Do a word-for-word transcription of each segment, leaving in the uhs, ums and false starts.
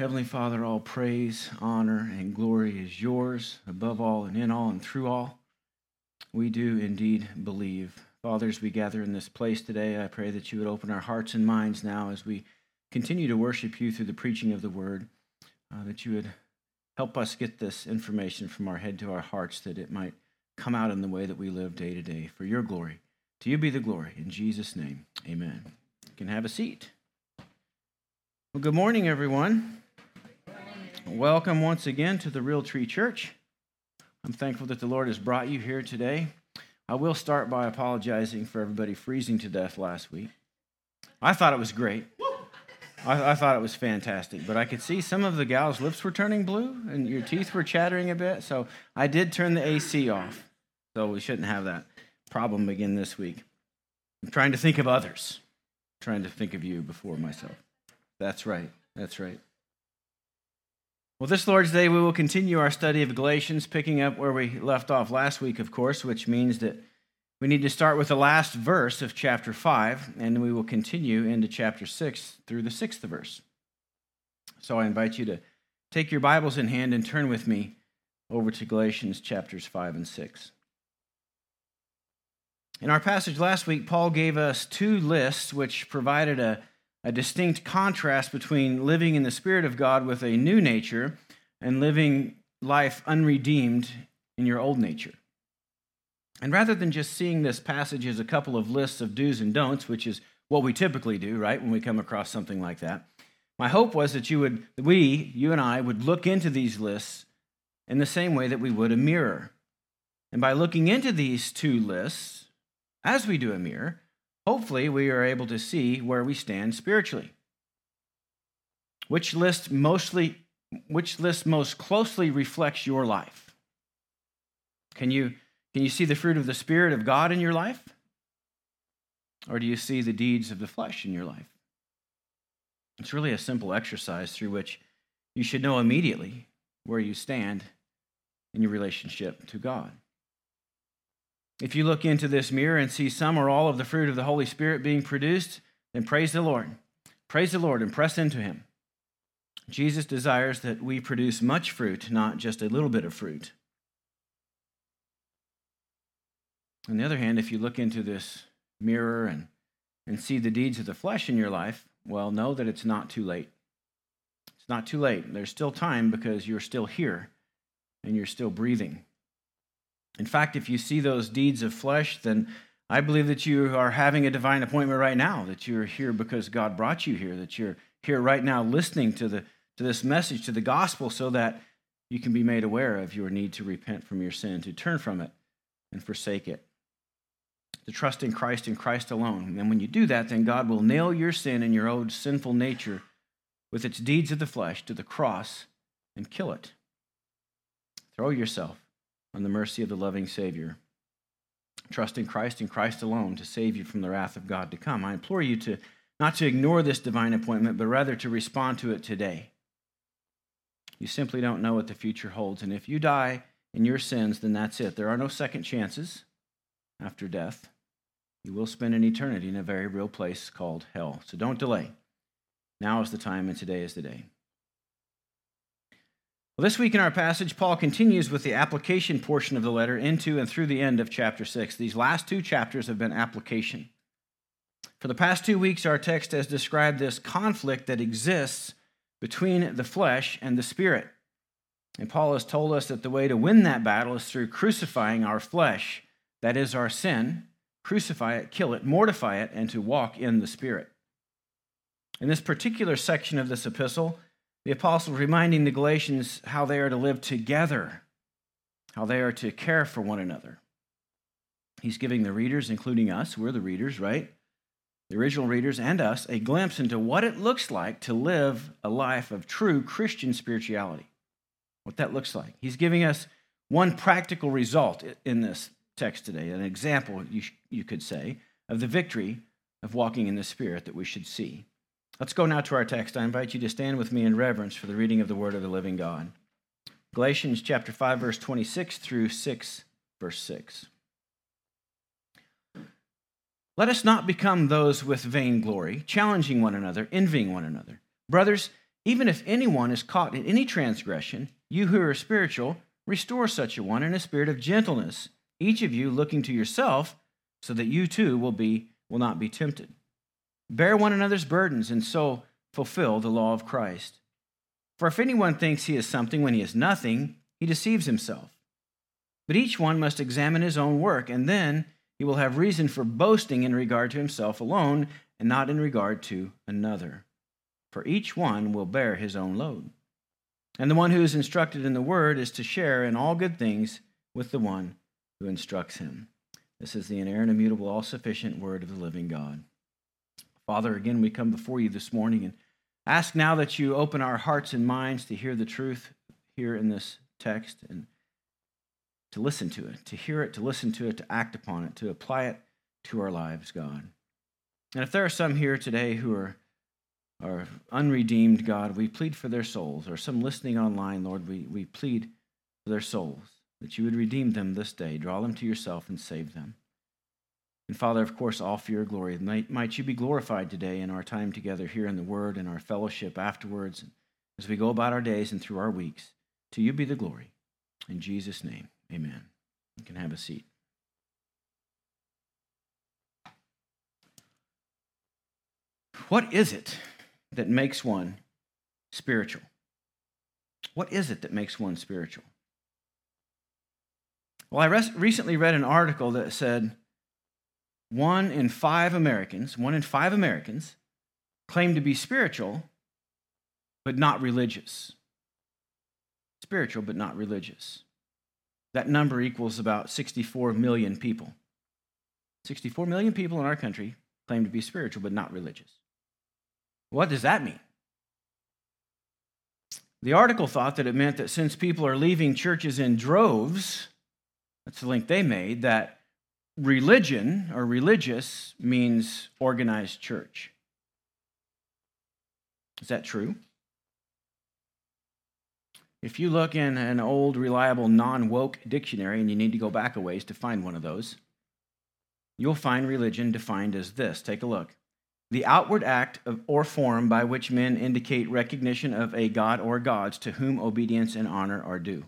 Heavenly Father, all praise, honor, and glory is yours, above all and in all and through all. We do indeed believe. Father, as we gather in this place today, I pray that you would open our hearts and minds now as we continue to worship you through the preaching of the word, uh, that you would help us get this information from our head to our hearts, that it might come out in the way that we live day to day for your glory. To you be the glory. In Jesus' name, amen. You can have a seat. Well, good morning, everyone. Welcome once again to the Real Tree Church. I'm thankful that the Lord has brought you here today. I will start by apologizing for everybody freezing to death last week. I thought it was great. I, I thought it was fantastic, but I could see some of the gals' lips were turning blue and your teeth were chattering a bit, so I did turn the A C off. So we shouldn't have that problem again this week. I'm trying to think of others. I'm trying to think of you before myself. That's right. That's right. Well, this Lord's Day, we will continue our study of Galatians, picking up where we left off last week, of course, which means that we need to start with the last verse of chapter five, and we will continue into chapter six through the sixth verse. So I invite you to take your Bibles in hand and turn with me over to Galatians chapters five and six. In our passage last week, Paul gave us two lists which provided a A distinct contrast between living in the Spirit of God with a new nature and living life unredeemed in your old nature. And rather than just seeing this passage as a couple of lists of do's and don'ts, which is what we typically do, right, when we come across something like that, my hope was that you would, we, you and I, would look into these lists in the same way that we would a mirror. And by looking into these two lists, as we do a mirror, hopefully, we are able to see where we stand spiritually. Which list mostly, which list most closely reflects your life? Can you, can you see the fruit of the Spirit of God in your life? Or do you see the deeds of the flesh in your life? It's really a simple exercise through which you should know immediately where you stand in your relationship to God. If you look into this mirror and see some or all of the fruit of the Holy Spirit being produced, then praise the Lord. Praise the Lord and press into him. Jesus desires that we produce much fruit, not just a little bit of fruit. On the other hand, if you look into this mirror and, and see the deeds of the flesh in your life, well, know that it's not too late. It's not too late. There's still time because you're still here and you're still breathing. In fact, if you see those deeds of flesh, then I believe that you are having a divine appointment right now, that you're here because God brought you here, that you're here right now listening to the to this message, to the gospel, so that you can be made aware of your need to repent from your sin, to turn from it and forsake it, to trust in Christ and Christ alone. And when you do that, then God will nail your sin and your old sinful nature with its deeds of the flesh to the cross and kill it. Throw yourself on the mercy of the loving Savior. Trust in Christ and Christ alone to save you from the wrath of God to come. I implore you to not to ignore this divine appointment, but rather to respond to it today. You simply don't know what the future holds, and if you die in your sins, then that's it. There are no second chances after death. You will spend an eternity in a very real place called hell. So don't delay. Now is the time, and today is the day. Well, this week in our passage, Paul continues with the application portion of the letter into and through the end of chapter six. These last two chapters have been application. For the past two weeks, our text has described this conflict that exists between the flesh and the spirit. And Paul has told us that the way to win that battle is through crucifying our flesh, that is our sin, crucify it, kill it, mortify it, and to walk in the Spirit. In this particular section of this epistle, the apostle is reminding the Galatians how they are to live together, how they are to care for one another. He's giving the readers, including us, we're the readers, right? The original readers and us, a glimpse into what it looks like to live a life of true Christian spirituality, what that looks like. He's giving us one practical result in this text today, an example, you, you could say, of the victory of walking in the Spirit that we should see. Let's go now to our text. I invite you to stand with me in reverence for the reading of the word of the living God. Galatians chapter five, verse twenty-six through six, verse six. Let us not become those with vainglory, challenging one another, envying one another. Brothers, Even if anyone is caught in any transgression, you who are spiritual, restore such a one in a spirit of gentleness, each of you looking to yourself, so that you too will be will not be tempted. Bear one another's burdens, and so fulfill the law of Christ. For if anyone thinks he is something when he is nothing, he deceives himself. But each one must examine his own work, and then he will have reason for boasting in regard to himself alone, and not in regard to another. For each one will bear his own load. And the one who is instructed in the word is to share in all good things with the one who instructs him. This is the inerrant, immutable, all-sufficient word of the living God. Father, again, we come before you this morning and ask now that you open our hearts and minds to hear the truth here in this text and to listen to it, to hear it, to listen to it, to act upon it, to apply it to our lives, God. And if there are some here today who are, are unredeemed, God, we plead for their souls, or some listening online, Lord, we, we plead for their souls, that you would redeem them this day, draw them to yourself, and save them. And Father, of course, all for your glory. Might, might you be glorified today in our time together here in the Word and our fellowship afterwards, as we go about our days and through our weeks. To you be the glory. In Jesus' name, amen. You can have a seat. What is it that makes one spiritual? What is it that makes one spiritual? Well, I res- recently read an article that said one in five Americans, one in five Americans claim to be spiritual, but not religious. Spiritual, but not religious. That number equals about sixty-four million people. sixty-four million people in our country claim to be spiritual, but not religious. What does that mean? The article thought that it meant that since people are leaving churches in droves, that's the link they made, that religion or religious means organized church. Is that true? If you look in an old, reliable, non-woke dictionary, and you need to go back a ways to find one of those, you'll find religion defined as this. Take a look. The outward act of, or form by which men indicate recognition of a god or gods to whom obedience and honor are due.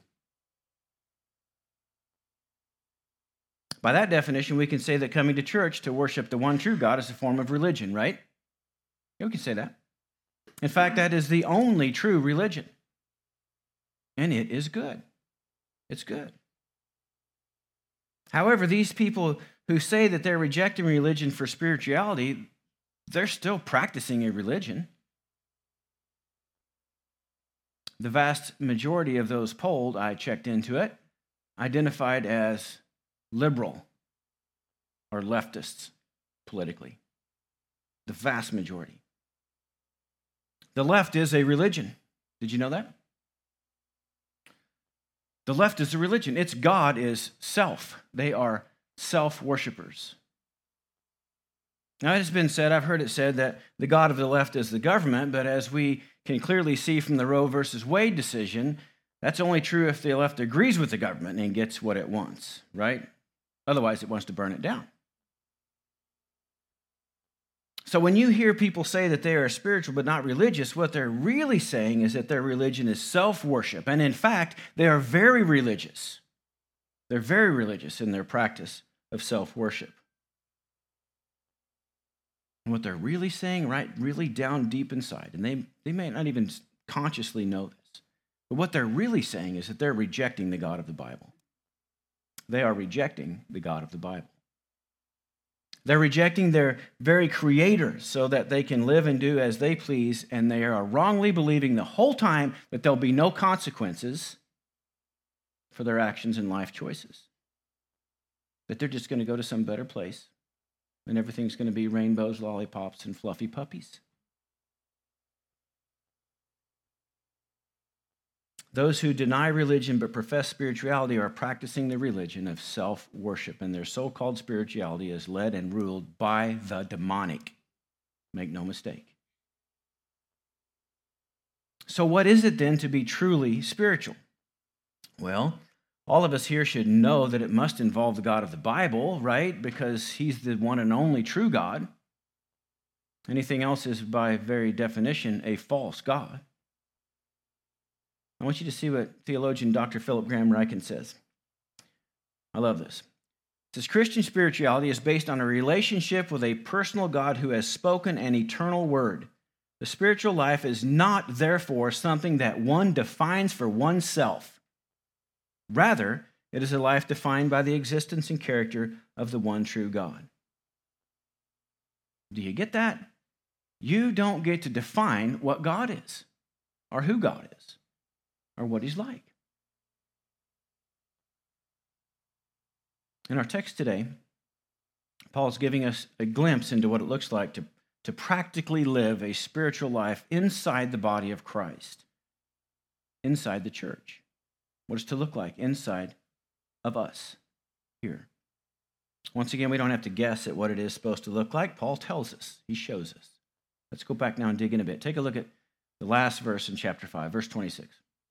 By that definition, we can say that coming to church to worship the one true God is a form of religion, right? Yeah, we can say that. In fact, that is the only true religion. And it is good. It's good. However, these people who say that they're rejecting religion for spirituality, they're still practicing a religion. The vast majority of those polled, I checked into it, identified as liberal or leftists politically. The vast majority. The left is a religion. Did you know that? The left is a religion. Its God is self. They are self-worshipers. Now, it has been said, I've heard it said, that the God of the left is the government, but as we can clearly see from the Roe versus Wade decision, that's only true if the left agrees with the government and gets what it wants, right? Otherwise, it wants to burn it down. So when you hear people say that they are spiritual but not religious, what they're really saying is that their religion is self-worship. And in fact, they are very religious. They're very religious in their practice of self-worship. And what they're really saying, right, really down deep inside, and they, they may not even consciously know this, but what they're really saying is that they're rejecting the God of the Bible. They are rejecting the God of the Bible. They're rejecting their very creator so that they can live and do as they please, and they are wrongly believing the whole time that there'll be no consequences for their actions and life choices. That they're just going to go to some better place, and everything's going to be rainbows, lollipops, and fluffy puppies. Those who deny religion but profess spirituality are practicing the religion of self-worship, and their so-called spirituality is led and ruled by the demonic. Make no mistake. So what is it then to be truly spiritual? Well, all of us here should know that it must involve the God of the Bible, right? Because he's the one and only true God. Anything else is, by very definition, a false God. I want you to see what theologian Doctor Philip Graham Ryken says. I love this. It says, Christian spirituality is based on a relationship with a personal God who has spoken an eternal word. The spiritual life is not, therefore, something that one defines for oneself. Rather, it is a life defined by the existence and character of the one true God. Do you get that? You don't get to define what God is, or who God is, or what he's like. In our text today, Paul's giving us a glimpse into what it looks like to, to practically live a spiritual life inside the body of Christ, inside the church. What it's to look like inside of us here. Once again, we don't have to guess at what it is supposed to look like. Paul tells us. He shows us. Let's go back now and dig in a bit. Take a look at the last verse in chapter five, verse twenty-six.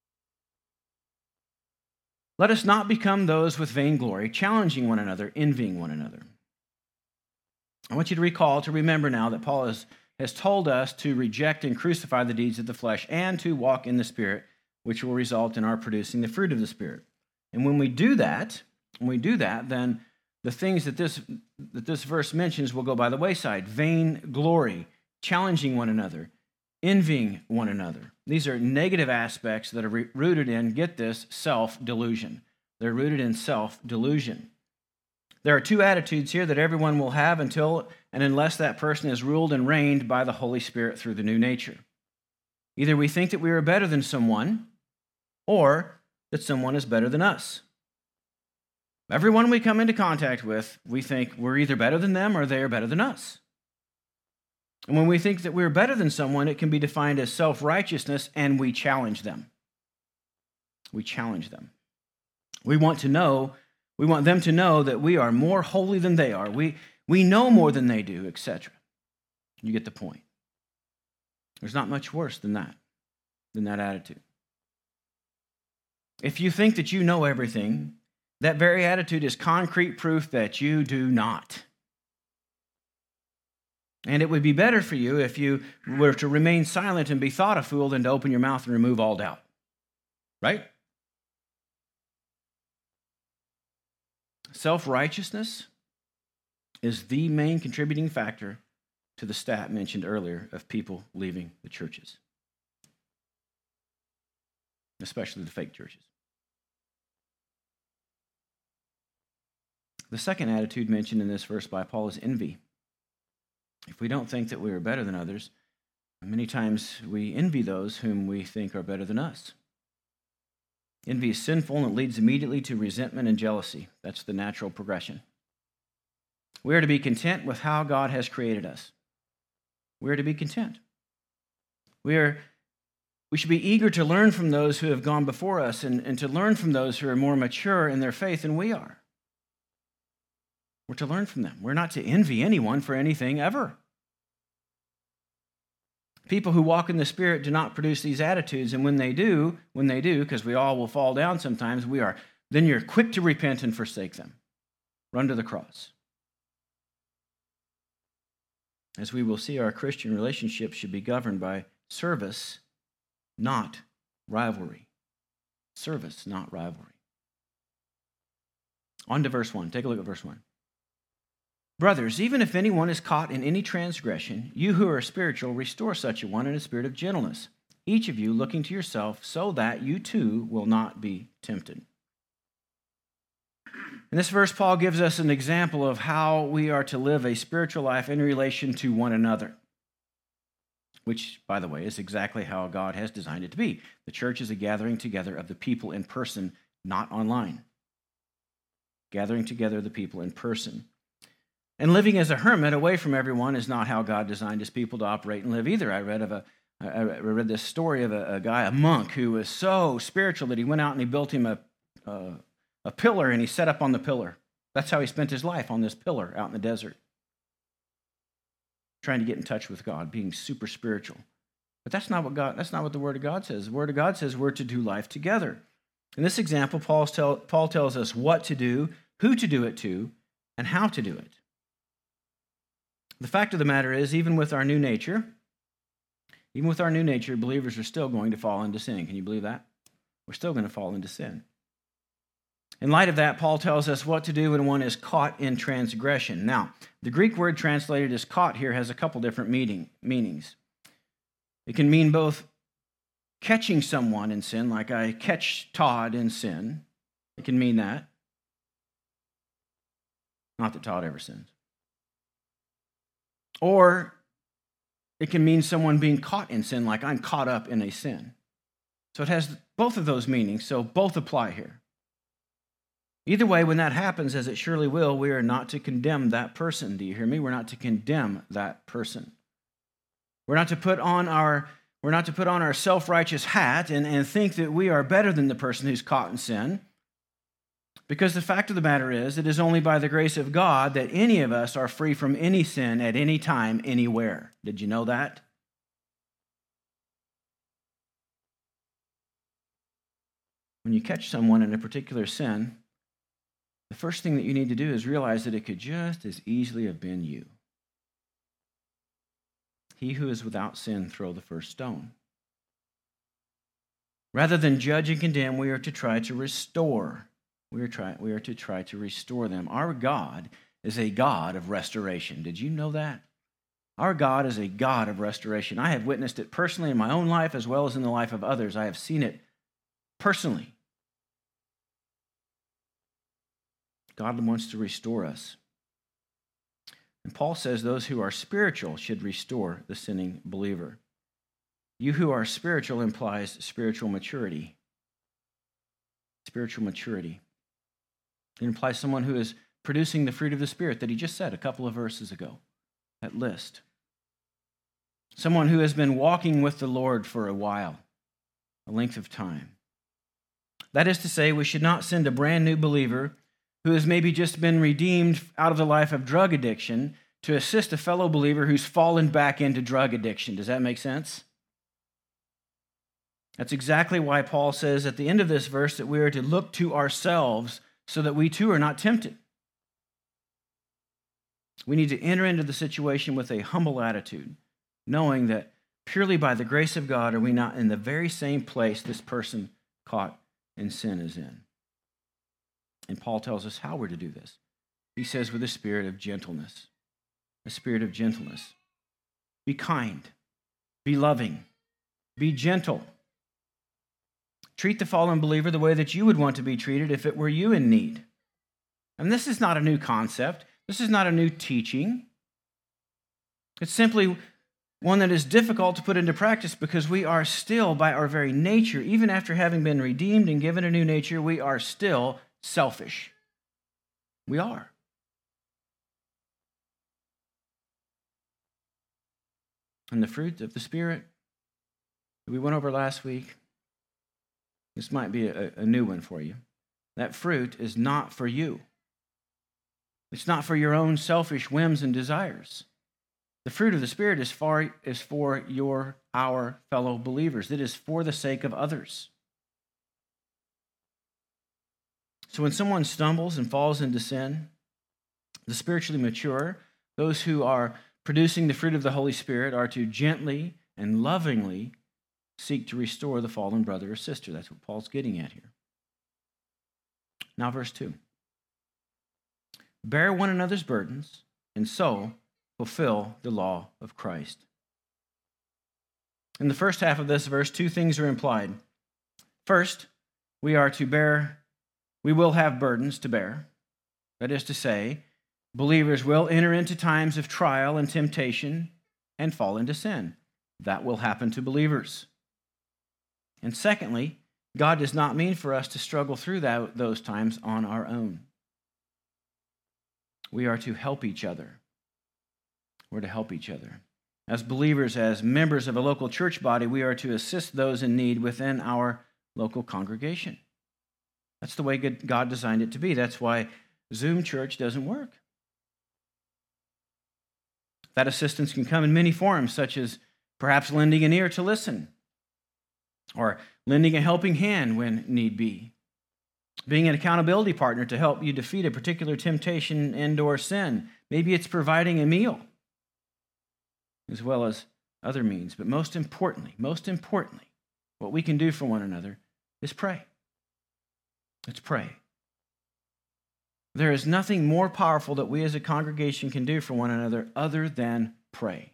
Let us not become those with vainglory, challenging one another, envying one another. I want you to recall, to remember now that Paul has, has told us to reject and crucify the deeds of the flesh and to walk in the Spirit, which will result in our producing the fruit of the Spirit. And when we do that, when we do that, then the things that this, that this verse mentions will go by the wayside. Vain glory, challenging one another, envying one another. These are negative aspects that are re- rooted in, get this, self-delusion. They're rooted in self-delusion. There are two attitudes here that everyone will have until and unless that person is ruled and reigned by the Holy Spirit through the new nature. Either we think that we are better than someone, or that someone is better than us. Everyone we come into contact with, we think we're either better than them or they are better than us. And when we think that we're better than someone, it can be defined as self-righteousness, and we challenge them. We challenge them. We want to know, we want them to know that we are more holy than they are. We, we know more than they do, et cetera. You get the point. There's not much worse than that, than that attitude. If you think that you know everything, that very attitude is concrete proof that you do not. And it would be better for you if you were to remain silent and be thought a fool than to open your mouth and remove all doubt. Right? Self-righteousness is the main contributing factor to the stat mentioned earlier of people leaving the churches, especially the fake churches. The second attitude mentioned in this verse by Paul is envy. If we don't think that we are better than others, many times we envy those whom we think are better than us. Envy is sinful and it leads immediately to resentment and jealousy. That's the natural progression. We are to be content with how God has created us. We are to be content. We are. We should be eager to learn from those who have gone before us and, and to learn from those who are more mature in their faith than we are. We're to learn from them. We're not to envy anyone for anything ever. People who walk in the Spirit do not produce these attitudes, and when they do, when they do, because we all will fall down sometimes, we are, then you're quick to repent and forsake them. Run to the cross. As we will see, our Christian relationships should be governed by service, not rivalry. Service, not rivalry. On to verse one. Take a look at verse one. Brothers, even if anyone is caught in any transgression, you who are spiritual, restore such a one in a spirit of gentleness, each of you looking to yourself, so that you too will not be tempted. In this verse, Paul gives us an example of how we are to live a spiritual life in relation to one another, which, by the way, is exactly how God has designed it to be. The church is a gathering together of the people in person, not online. Gathering together the people in person. And living as a hermit away from everyone is not how God designed his people to operate and live either. I read of a, I read this story of a, a guy, a monk, who was so spiritual that he went out and he built him a, a, a pillar and he set up on the pillar. That's how he spent his life, on this pillar out in the desert, trying to get in touch with God, being super spiritual. But that's not what God. That's not what the Word of God says. The Word of God says we're to do life together. In this example, Paul's tell, Paul tells us what to do, who to do it to, and how to do it. The fact of the matter is, even with our new nature, even with our new nature, believers are still going to fall into sin. Can you believe that? we're still going to fall into sin. In light of that, Paul tells us what to do when one is caught in transgression. Now, the Greek word translated as caught here has a couple different meaning, meanings. It can mean both catching someone in sin, like I catch Todd in sin. It can mean that. Not that Todd ever sins. Or it can mean someone being caught in sin, like I'm caught up in a sin. So it has both of those meanings, so both apply here. Either way, when that happens, as it surely will, we are not to condemn that person. Do you hear me? We're not to condemn that person. We're not to put on our, we're not to put on our self-righteous hat and, and think that we are better than the person who's caught in sin. Because the fact of the matter is, it is only by the grace of God that any of us are free from any sin at any time, anywhere. Did you know that? When you catch someone in a particular sin, the first thing that you need to do is realize that it could just as easily have been you. He who is without sin, throw the first stone. Rather than judge and condemn, we are to try to restore. We are, try, we are to try to restore them. Our God is a God of restoration. Did you know that? Our God is a God of restoration. I have witnessed it personally in my own life as well as in the life of others. I have seen it personally. God wants to restore us. And Paul says those who are spiritual should restore the sinning believer. You who are spiritual implies spiritual maturity. Spiritual maturity. It implies someone who is producing the fruit of the Spirit that he just said a couple of verses ago, that list. Someone who has been walking with the Lord for a while, a length of time. That is to say, we should not send a brand new believer who has maybe just been redeemed out of the life of drug addiction to assist a fellow believer who's fallen back into drug addiction. Does that make sense? That's exactly why Paul says at the end of this verse that we are to look to ourselves so that we too are not tempted. We need to enter into the situation with a humble attitude, knowing that purely by the grace of God are we not in the very same place this person caught in sin is in. And Paul tells us how we're to do this. He says with a spirit of gentleness, a spirit of gentleness. Be kind, be loving, be gentle. Treat the fallen believer the way that you would want to be treated if it were you in need. And this is not a new concept. This is not a new teaching. It's simply one that is difficult to put into practice because we are still, by our very nature, even after having been redeemed and given a new nature, we are still selfish. We are. And the fruit of the Spirit that we went over last week, this might be a, a new one for you. That fruit is not for you. It's not for your own selfish whims and desires. The fruit of the Spirit is for, is for your, our fellow believers. It is for the sake of others. So when someone stumbles and falls into sin, the spiritually mature, those who are producing the fruit of the Holy Spirit, are to gently and lovingly seek to restore the fallen brother or sister. That's what Paul's getting at here. Now, verse two. Bear one another's burdens, and so fulfill the law of Christ. In the first half of this verse, two things are implied. First, we are to bear, we will have burdens to bear. That is to say, believers will enter into times of trial and temptation and fall into sin. That will happen to believers. And secondly, God does not mean for us to struggle through that, those times on our own. We are to help each other. We're to help each other. As believers, as members of a local church body, we are to assist those in need within our local congregation. That's the way God designed it to be. That's why Zoom church doesn't work. That assistance can come in many forms, such as perhaps lending an ear to listen, or lending a helping hand when need be, being an accountability partner to help you defeat a particular temptation and or sin. Maybe it's providing a meal, as well as other means. But most importantly, most importantly, what we can do for one another is pray. Let's pray. There is nothing more powerful that we as a congregation can do for one another other than pray.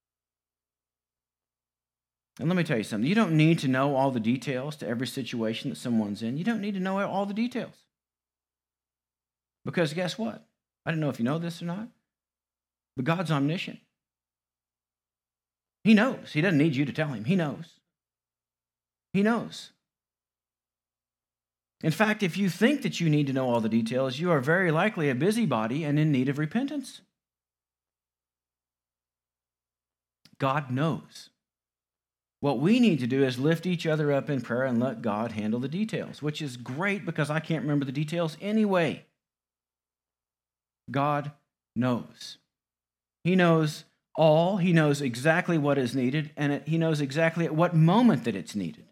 And let me tell you something. You don't need to know all the details to every situation that someone's in. You don't need to know all the details. Because guess what? I don't know if you know this or not, but God's omniscient. He knows. He doesn't need you to tell him. He knows. He knows. In fact, if you think that you need to know all the details, you are very likely a busybody and in need of repentance. God knows. What we need to do is lift each other up in prayer and let God handle the details, which is great because I can't remember the details anyway. God knows. He knows all. He knows exactly what is needed, and he knows exactly at what moment that it's needed.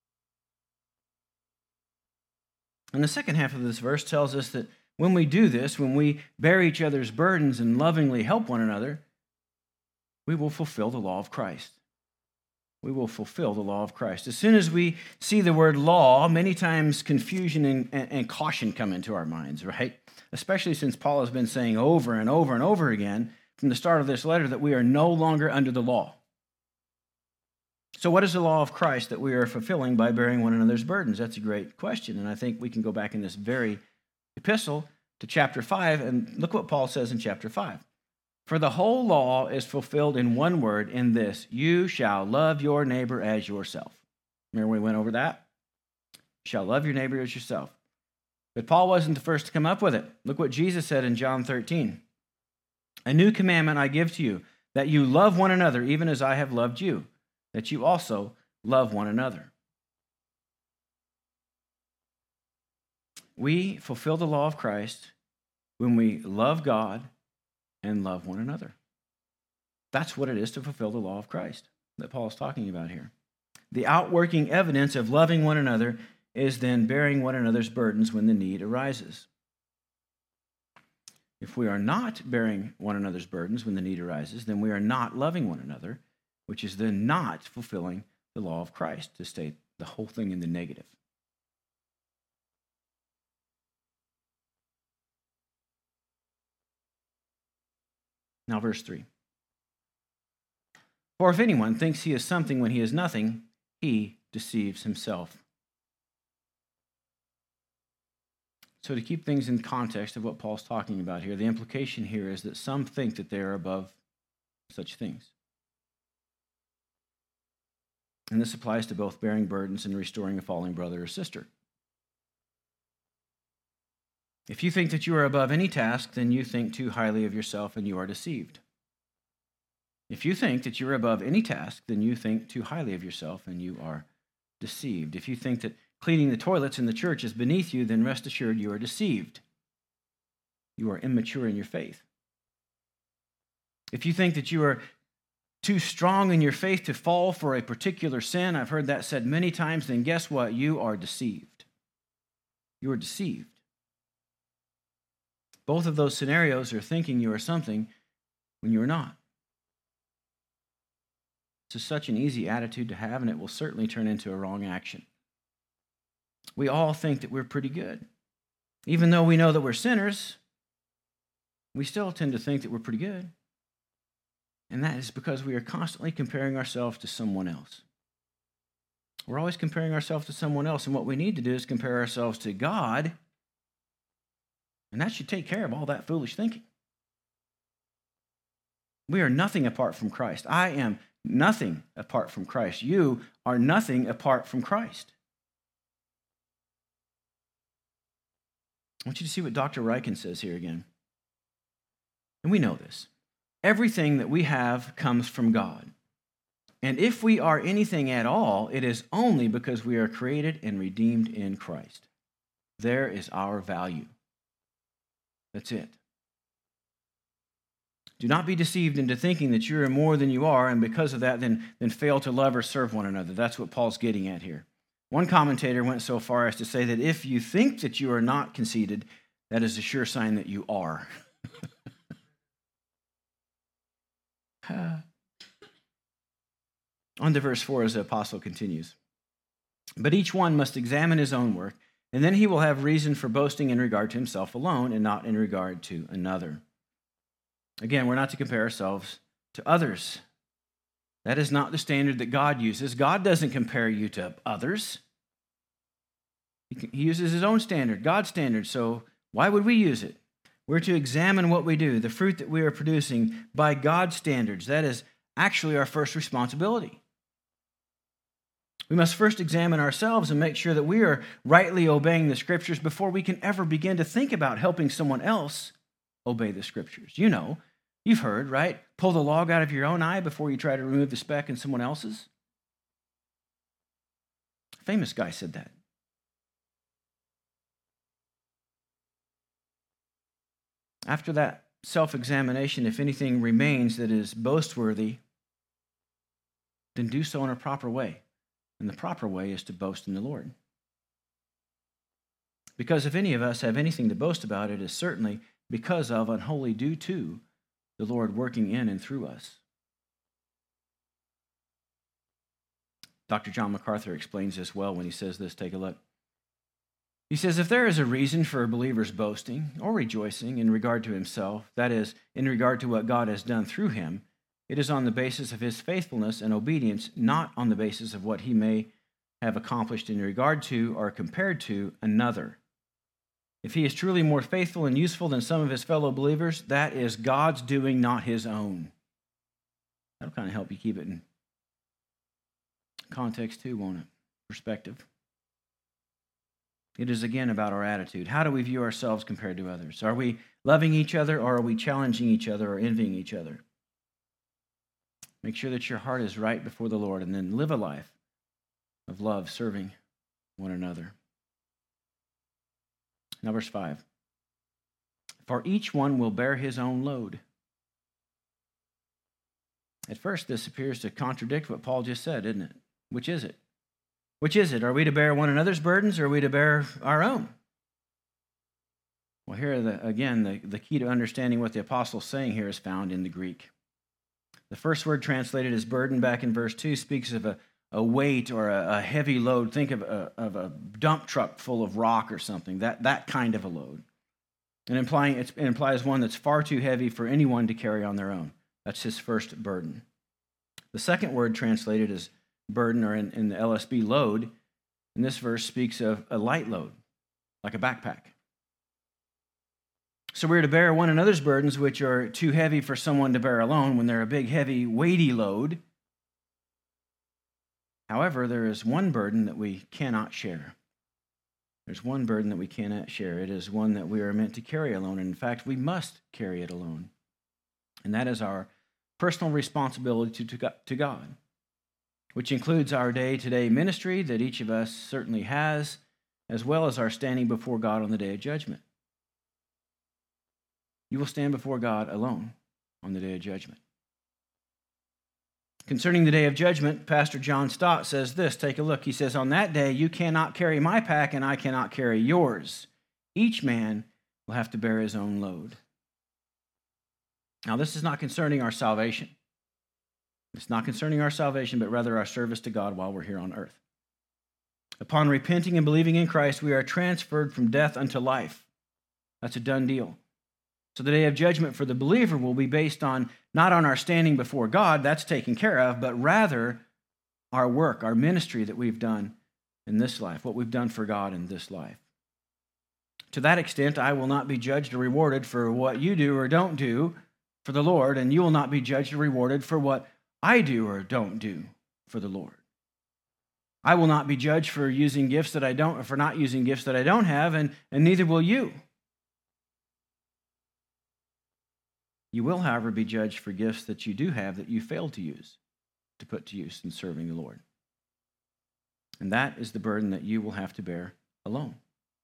And the second half of this verse tells us that when we do this, when we bear each other's burdens and lovingly help one another, we will fulfill the law of Christ. We will fulfill the law of Christ. As soon as we see the word law, many times confusion and, and, and caution come into our minds, right? Especially since Paul has been saying over and over and over again from the start of this letter that we are no longer under the law. So what is the law of Christ that we are fulfilling by bearing one another's burdens? That's a great question, and I think we can go back in this very epistle to chapter five, and look what Paul says in chapter five. For the whole law is fulfilled in one word, in this: you shall love your neighbor as yourself. Remember we went over that? You shall love your neighbor as yourself. But Paul wasn't the first to come up with it. Look what Jesus said in John thirteen. A new commandment I give to you, that you love one another even as I have loved you, that you also love one another. We fulfill the law of Christ when we love God and love one another. That's what it is to fulfill the law of Christ that Paul is talking about here. The outworking evidence of loving one another is then bearing one another's burdens when the need arises. If we are not bearing one another's burdens when the need arises, then we are not loving one another, which is then not fulfilling the law of Christ, to state the whole thing in the negative. Now, verse three. For if anyone thinks he is something when he is nothing, he deceives himself. So to keep things in context of what Paul's talking about here, the implication here is that some think that they are above such things. And this applies to both bearing burdens and restoring a falling brother or sister. If you think that you are above any task, then you think too highly of yourself and you are deceived. If you think that you are above any task, then you think too highly of yourself and you are deceived. If you think that cleaning the toilets in the church is beneath you, then rest assured you are deceived. You are immature in your faith. If you think that you are too strong in your faith to fall for a particular sin, I've heard that said many times, then guess what? You are deceived. You are deceived. Both of those scenarios are thinking you are something when you are not. It's such an easy attitude to have, and it will certainly turn into a wrong action. We all think that we're pretty good. Even though we know that we're sinners, we still tend to think that we're pretty good. And that is because we are constantly comparing ourselves to someone else. We're always comparing ourselves to someone else, and what we need to do is compare ourselves to God, and that should take care of all that foolish thinking. We are nothing apart from Christ. I am nothing apart from Christ. You are nothing apart from Christ. I want you to see what Doctor Ryken says here again. And we know this. Everything that we have comes from God. And if we are anything at all, it is only because we are created and redeemed in Christ. There is our value. That's it. Do not be deceived into thinking that you are more than you are, and because of that, then, then fail to love or serve one another. That's what Paul's getting at here. One commentator went so far as to say that if you think that you are not conceited, that is a sure sign that you are. On to verse four as the apostle continues. But each one must examine his own work, and then he will have reason for boasting in regard to himself alone and not in regard to another. Again, we're not to compare ourselves to others. That is not the standard that God uses. God doesn't compare you to others. He uses his own standard, God's standard, so why would we use it? We're to examine what we do, the fruit that we are producing by God's standards. That is actually our first responsibility. We must first examine ourselves and make sure that we are rightly obeying the Scriptures before we can ever begin to think about helping someone else obey the Scriptures. You know, you've heard, right? Pull the log out of your own eye before you try to remove the speck in someone else's. A famous guy said that. After that self-examination, if anything remains that is boastworthy, then do so in a proper way. And the proper way is to boast in the Lord. Because if any of us have anything to boast about, it is certainly because of and wholly due to the Lord working in and through us. Doctor John MacArthur explains this well when he says this. Take a look. He says, if there is a reason for a believer's boasting or rejoicing in regard to himself, that is, in regard to what God has done through him, it is on the basis of his faithfulness and obedience, not on the basis of what he may have accomplished in regard to or compared to another. If he is truly more faithful and useful than some of his fellow believers, that is God's doing, not his own. That'll kind of help you keep it in context too, won't it? Perspective. It is again about our attitude. How do we view ourselves compared to others? Are we loving each other, or are we challenging each other or envying each other? Make sure that your heart is right before the Lord, and then live a life of love, serving one another. Now, verse five. For each one will bear his own load. At first, this appears to contradict what Paul just said, isn't it? Which is it? Which is it? Are we to bear one another's burdens, or are we to bear our own? Well, here, the, again, the, the key to understanding what the apostle is saying here is found in the Greek. The first word translated as burden back in verse two speaks of a, a weight or a, a heavy load. Think of a, of a dump truck full of rock or something, that, that kind of a load. And implying, it implies one that's far too heavy for anyone to carry on their own. That's his first burden. The second word translated as burden, or in, in the L S B load, in this verse speaks of a light load, like a backpack. So we're to bear one another's burdens, which are too heavy for someone to bear alone when they're a big, heavy, weighty load. However, there is one burden that we cannot share. There's one burden that we cannot share. It is one that we are meant to carry alone. And in fact, we must carry it alone. And that is our personal responsibility to, to God, which includes our day-to-day ministry that each of us certainly has, as well as our standing before God on the day of judgment. You will stand before God alone on the day of judgment. Concerning the day of judgment, Pastor John Stott says this. Take a look. He says, on that day, you cannot carry my pack and I cannot carry yours. Each man will have to bear his own load. Now, this is not concerning our salvation. It's not concerning our salvation, but rather our service to God while we're here on earth. Upon repenting and believing in Christ, we are transferred from death unto life. That's a done deal. So the day of judgment for the believer will be based on, not on our standing before God, that's taken care of, but rather our work, our ministry that we've done in this life, what we've done for God in this life. To that extent, I will not be judged or rewarded for what you do or don't do for the Lord, and you will not be judged or rewarded for what I do or don't do for the Lord. I will not be judged for using gifts that I don't, or for not using gifts that I don't have, and, and neither will you. You will, however, be judged for gifts that you do have that you failed to use, to put to use in serving the Lord. And that is the burden that you will have to bear alone.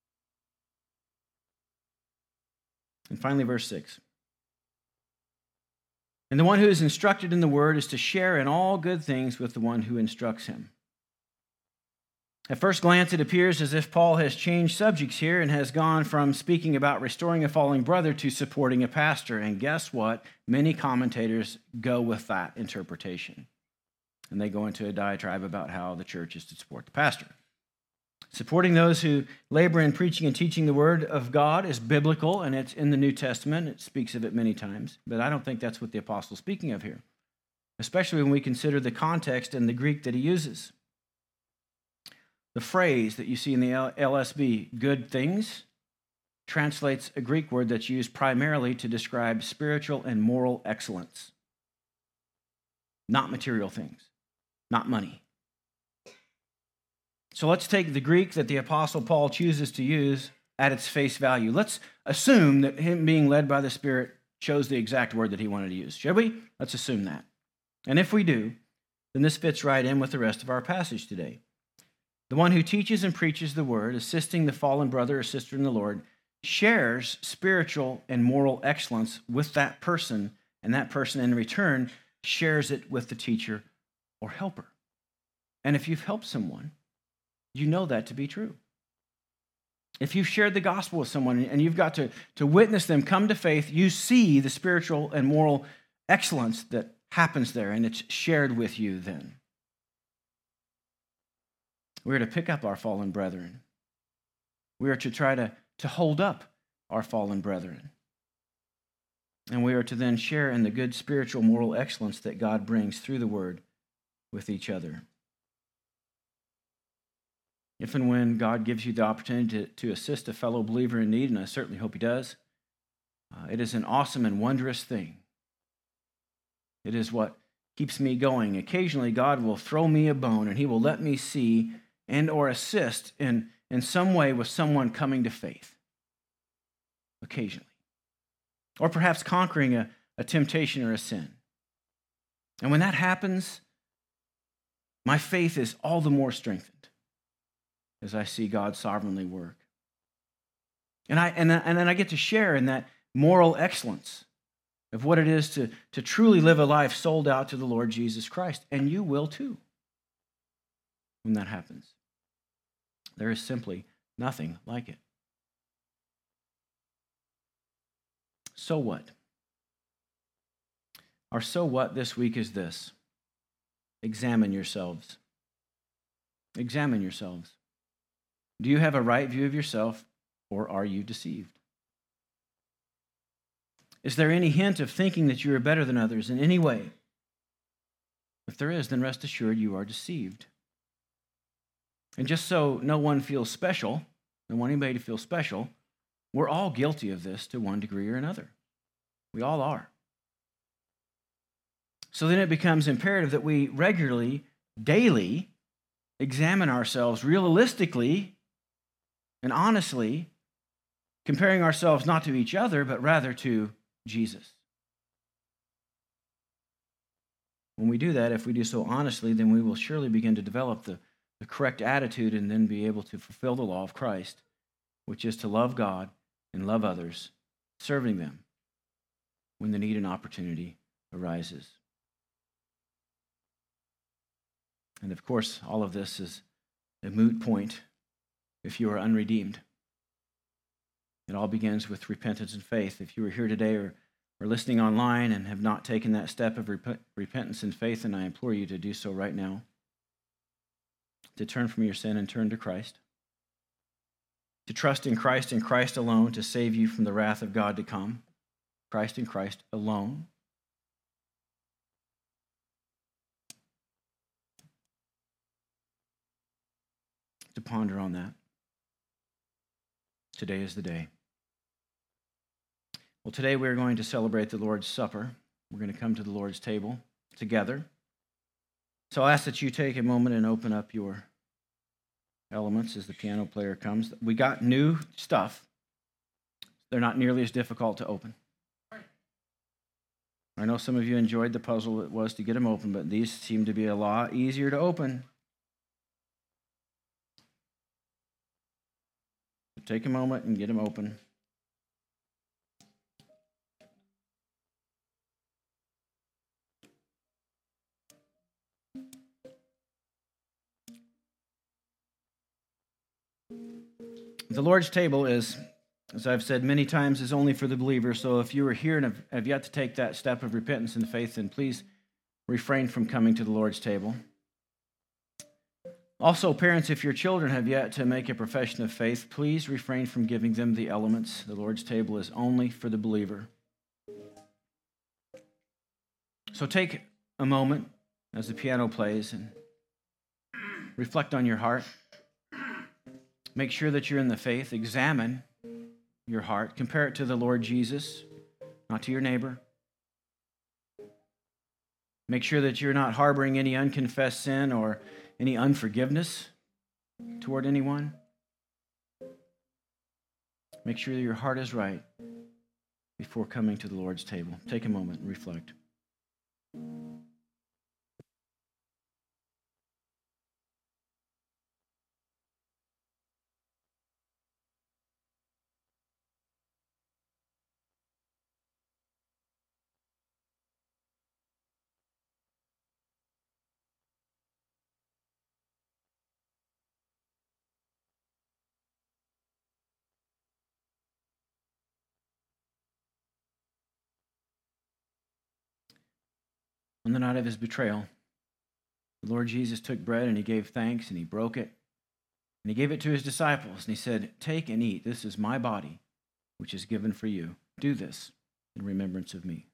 And finally, verse six. And the one who is instructed in the word is to share in all good things with the one who instructs him. At first glance, it appears as if Paul has changed subjects here and has gone from speaking about restoring a falling brother to supporting a pastor. And guess what? Many commentators go with that interpretation. And they go into a diatribe about how the church is to support the pastor. Supporting those who labor in preaching and teaching the word of God is biblical, and it's in the New Testament. It speaks of it many times, but I don't think that's what the apostle's speaking of here, especially when we consider the context and the Greek that he uses. The phrase that you see in the L S B, good things, translates a Greek word that's used primarily to describe spiritual and moral excellence, not material things, not money. So let's take the Greek that the Apostle Paul chooses to use at its face value. Let's assume that him being led by the Spirit chose the exact word that he wanted to use. Shall we? Let's assume that. And if we do, then this fits right in with the rest of our passage today. The one who teaches and preaches the word, assisting the fallen brother or sister in the Lord, shares spiritual and moral excellence with that person, and that person in return shares it with the teacher or helper. And if you've helped someone, you know that to be true. If you've shared the gospel with someone and you've got to, to witness them come to faith, you see the spiritual and moral excellence that happens there, and it's shared with you then. We're to pick up our fallen brethren. We are to try to, to hold up our fallen brethren. And we are to then share in the good spiritual moral excellence that God brings through the word with each other. If and when God gives you the opportunity to, to assist a fellow believer in need, and I certainly hope he does, uh, it is an awesome and wondrous thing. It is what keeps me going. Occasionally, God will throw me a bone, and he will let me see and or assist in, in some way with someone coming to faith. Occasionally. Or perhaps conquering a, a temptation or a sin. And when that happens, my faith is all the more strengthened as I see God sovereignly work. And I and, and then I get to share in that moral excellence of what it is to, to truly live a life sold out to the Lord Jesus Christ. And you will too when that happens. There is simply nothing like it. So what? Our so what this week is this. Examine yourselves. Examine yourselves. Do you have a right view of yourself, or are you deceived? Is there any hint of thinking that you are better than others in any way? If there is, then rest assured you are deceived. And just so no one feels special, don't want anybody to feel special, we're all guilty of this to one degree or another. We all are. So then it becomes imperative that we regularly, daily, examine ourselves realistically and honestly, comparing ourselves not to each other, but rather to Jesus. When we do that, if we do so honestly, then we will surely begin to develop the, the correct attitude and then be able to fulfill the law of Christ, which is to love God and love others, serving them when the need and opportunity arises. And of course, all of this is a moot point if you are unredeemed. It all begins with repentance and faith. If you are here today or, or listening online and have not taken that step of rep- repentance and faith, then I implore you to do so right now. To turn from your sin and turn to Christ. To trust in Christ and Christ alone to save you from the wrath of God to come. Christ and Christ alone. To ponder on that. Today is the day. Well, today we're going to celebrate the Lord's Supper. We're going to come to the Lord's table together. So I ask that you take a moment and open up your elements as the piano player comes. We got new stuff. They're not nearly as difficult to open. I know some of you enjoyed the puzzle it was to get them open, but these seem to be a lot easier to open. Take a moment and get them open. The Lord's table is, as I've said many times, is only for the believer. So if you are here and have, have yet to take that step of repentance and faith, then please refrain from coming to the Lord's table. Also, parents, if your children have yet to make a profession of faith, please refrain from giving them the elements. The Lord's table is only for the believer. So take a moment as the piano plays and reflect on your heart. Make sure that you're in the faith. Examine your heart. Compare it to the Lord Jesus, not to your neighbor. Make sure that you're not harboring any unconfessed sin or any unforgiveness toward anyone. Make sure that your heart is right before coming to the Lord's table. Take a moment and reflect. On the night of his betrayal, the Lord Jesus took bread and he gave thanks and he broke it. And he gave it to his disciples and he said, "Take and eat. This is my body, which is given for you. Do this in remembrance of me."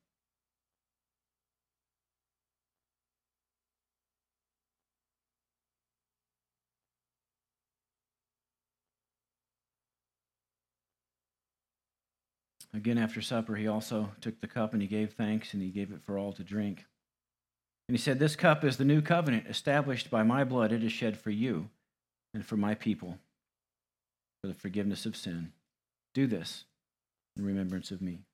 Again, after supper, he also took the cup and he gave thanks and he gave it for all to drink. And he said, "This cup is the new covenant established by my blood. It is shed for you and for my people for the forgiveness of sin. Do this in remembrance of me."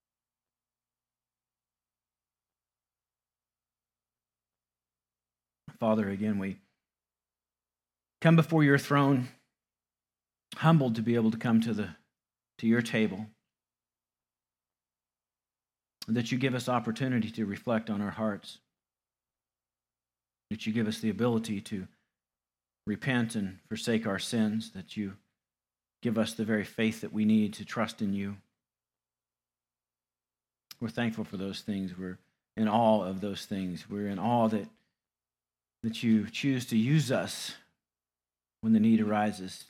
Father, again, we come before your throne, humbled to be able to come to the to your table, that you give us opportunity to reflect on our hearts, that you give us the ability to repent and forsake our sins, that you give us the very faith that we need to trust in you. We're thankful for those things. We're in awe of those things. We're in awe that, that you choose to use us when the need arises,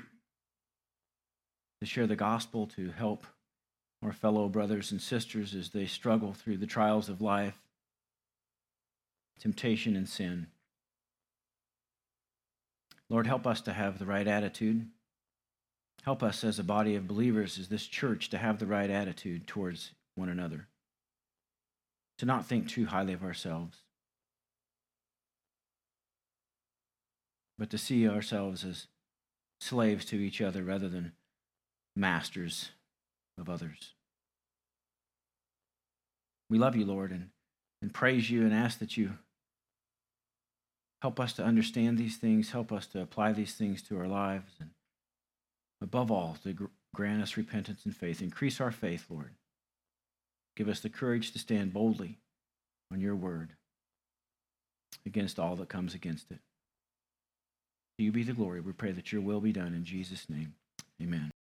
to share the gospel, to help our fellow brothers and sisters as they struggle through the trials of life, temptation and sin. Lord, help us to have the right attitude. Help us as a body of believers, as this church, to have the right attitude towards one another, to not think too highly of ourselves, but to see ourselves as slaves to each other rather than masters of others. We love you, Lord, and, and praise you and ask that you help us to understand these things, help us to apply these things to our lives, and above all, to gr- grant us repentance and faith. Increase our faith, Lord. Give us the courage to stand boldly on your word against all that comes against it. To you be the glory. We pray that your will be done in Jesus' name. Amen.